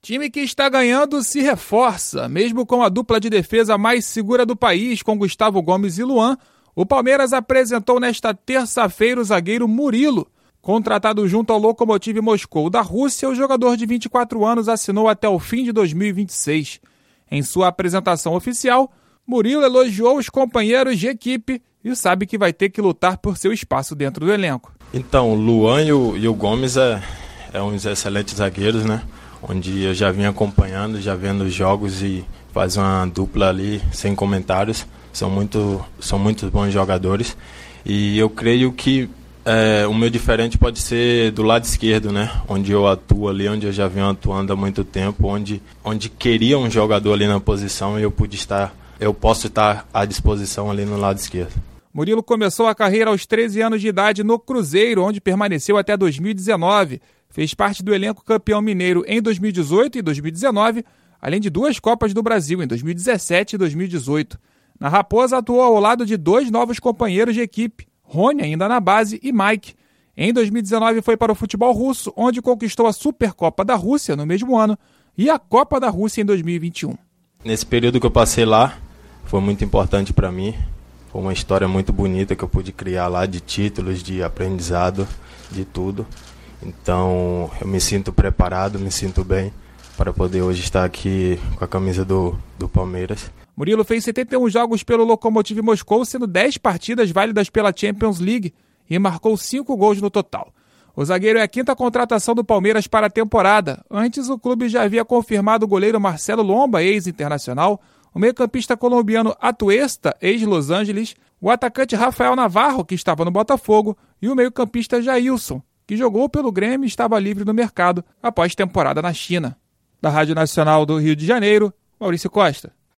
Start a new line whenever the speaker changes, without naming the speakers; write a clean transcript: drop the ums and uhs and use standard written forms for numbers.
Time que está ganhando se reforça. Mesmo com a dupla de defesa mais segura do país, com Gustavo Gomes e Luan, o Palmeiras apresentou nesta terça-feira o zagueiro Murilo. Contratado junto ao Lokomotiv Moscou da Rússia, o jogador de 24 anos assinou até o fim de 2026. Em sua apresentação oficial, Murilo elogiou os companheiros de equipe e sabe que vai ter que lutar por seu espaço dentro do elenco.
Então, o Luan e o Gomes é uns excelentes zagueiros, né? Onde eu já vim acompanhando, já vendo os jogos e faz uma dupla ali sem comentários. São muito bons jogadores e eu creio que o meu diferente pode ser do lado esquerdo, né? Onde eu atuo ali, onde eu já venho atuando há muito tempo, onde queria um jogador ali na posição e eu posso estar à disposição ali no lado esquerdo.
Murilo começou a carreira aos 13 anos de idade no Cruzeiro, onde permaneceu até 2019. Fez parte do elenco campeão mineiro em 2018 e 2019, além de 2 Copas do Brasil, em 2017 e 2018. Na Raposa atuou ao lado de 2 novos companheiros de equipe, Rony, ainda na base, e Mike. Em 2019 foi para o futebol russo, onde conquistou a Supercopa da Rússia no mesmo ano e a Copa da Rússia em 2021.
Nesse período que eu passei lá, foi muito importante para mim. Foi uma história muito bonita que eu pude criar lá, de títulos, de aprendizado, de tudo. Então eu me sinto preparado, me sinto bem para poder hoje estar aqui com a camisa do Palmeiras.
Murilo fez 71 jogos pelo Lokomotiv Moscou, sendo 10 partidas válidas pela Champions League e marcou 5 gols no total. O zagueiro é a 5ª contratação do Palmeiras para a temporada. Antes, o clube já havia confirmado o goleiro Marcelo Lomba, ex-internacional, o meio-campista colombiano Atuesta, ex-Los Angeles, o atacante Rafael Navarro, que estava no Botafogo, e o meio-campista Jailson, que jogou pelo Grêmio e estava livre no mercado após temporada na China. Da Rádio Nacional do Rio de Janeiro, Maurício Costa.